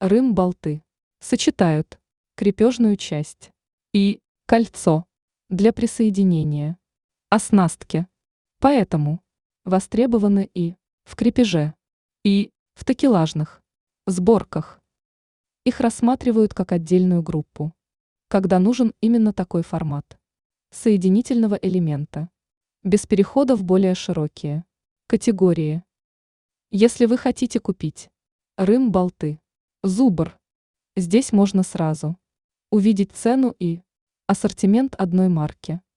Рым-болты сочетают крепежную часть и кольцо для присоединения, оснастки, поэтому востребованы и в крепеже, и в такелажных сборках. Их рассматривают как отдельную группу, когда нужен именно такой формат соединительного элемента, без перехода в более широкие категории. Если вы хотите купить рым-болты, зубр, здесь можно сразу увидеть цену и ассортимент одной марки.